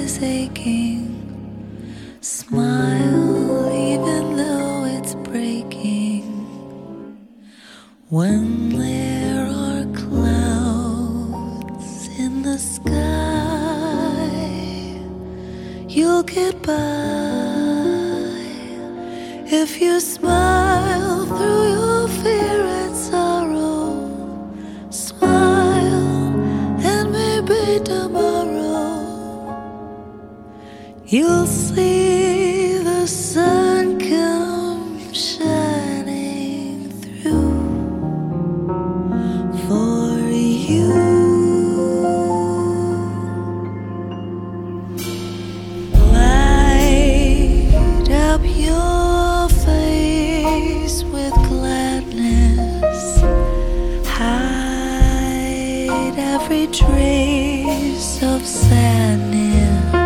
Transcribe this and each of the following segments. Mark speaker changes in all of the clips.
Speaker 1: is aching. Smile even though it's breaking. When there are clouds in the sky, you'll get by if you smile through your fear and sorrow. Smile and maybe tomorrow you'll see the sun come shining through for you. Light up your face with gladness. Hide every trace of sadness.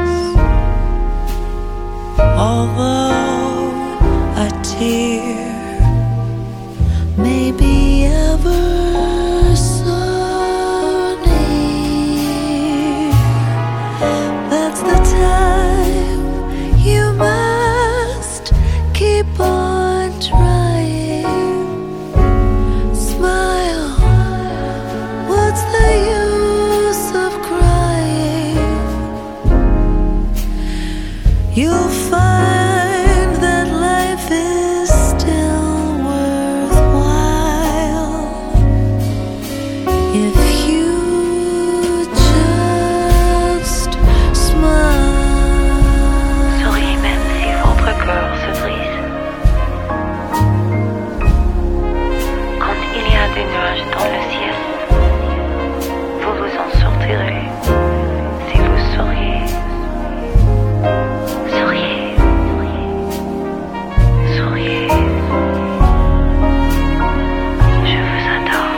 Speaker 1: Although a tear may be ever so near, that's the time you must keep on trying. Smile, what's the use of crying? You'll find that life is still worthwhile if you just smile.
Speaker 2: Souriez même si votre cœur se brise. Quand il y a des nuages dans le ciel, vous vous en sortirez si vous souriez. Souriez, souriez, je vous adore.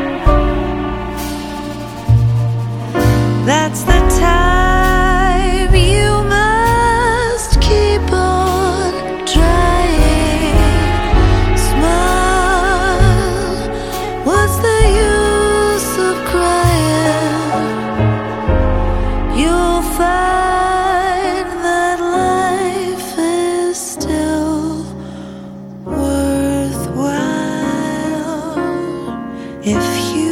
Speaker 1: That's the time you must keep on trying. Smile, what's the use of crying? You'll find that life is still worthwhile if you